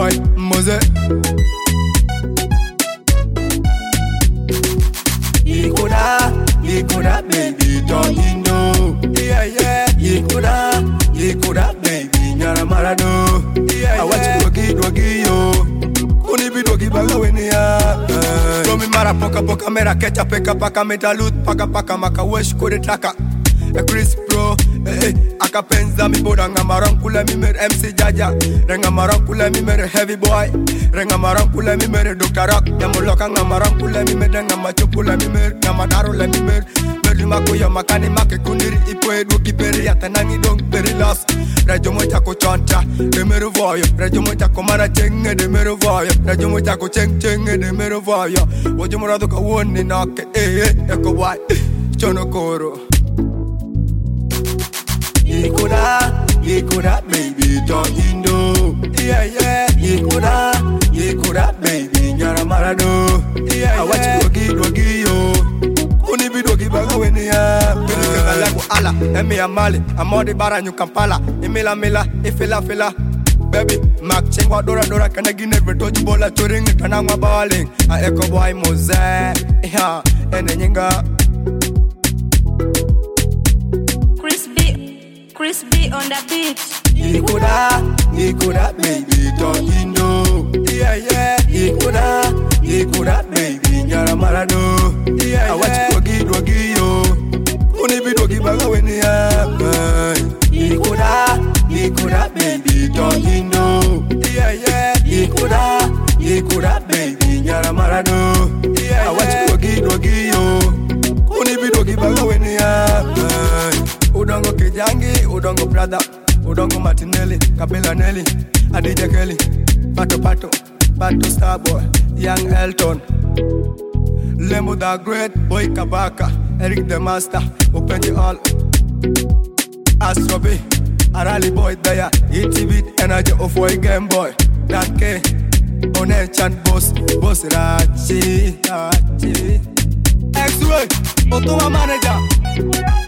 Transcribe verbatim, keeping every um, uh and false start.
boy, Mose. Ikoda, Ikoda, baby, don't you know? Yeah, yeah, Ikoda, Ikoda, baby, Nyara Marado. Yeah, I watch you doggy, doggy, yo. Uni bi doggy baga weni ya. Tomi mara poka poka mera kecha peka paka metalut paka paka maka wesh kore taka. A Chris Pro, eh, akapenza mi boda ngamaronkula mi mere M C Jaja, rengamaronkula mi mere Heavy Boy, rengamaronkula mi mere Doctor Rock, yamoloka ngamaronkula mi mere ngamachupula mi mere ngamadarula mi mere Merli makoya makani make kundiri ipo edu kiperi yatanangi dong peri los. Rajo mocha ko choncha, de mere voyo, rajo mocha ko mara chenge de mere voyo, rajo mocha ko cheng chenge de mere voyo. Wojo morado ka woni noke, eh eh, eko boy, chono koro. Ikoda, Ikoda, baby, don't you know? Yeah, yeah, Ikoda, Ikoda, baby, Nyara Marado. Yeah, I watch you doggy, doggy, yo. Uni bi doggy baga weni ya. Bili kagalagu ala, emi amali, amodi bara nyu Kampala. Imila mila, ifila fila. Baby, Mac chengwa dora dora kana gine vetoji bola touring tanangwa balling. A echo boy Mose, yeah, ene nyinga. Chris B on the beat. Ikoda, Ikoda, baby, don't you know? Yeah, yeah, Ikoda, Ikoda, baby, Nyara Marado. Yeah, I watch you doggy, doggy, yo. Uni bi doggy baga weni ya. Ikoda, Ikoda, baby, don't you know? Yeah, yeah, Ikoda, Ikoda, baby, Nyara Marado. Yeah, I watch you doggy, doggy, yo. Uni bi doggy baga weni ya. Udongo Kijangi, Udongo brother, Udongo Martinelli, Kabila Nelly, Adija Kelly, Pato Pato, Pato Starboy, Young Elton, Lembo the Great, Boy Kabaka, Eric the Master, Open the All, Astrobi, Arali Boy Daya, E T V, Energy of Boy Game Boy, that K, Onen Chan Boss, Boss Rachi, Rachi, X-Way, Otoma Manager.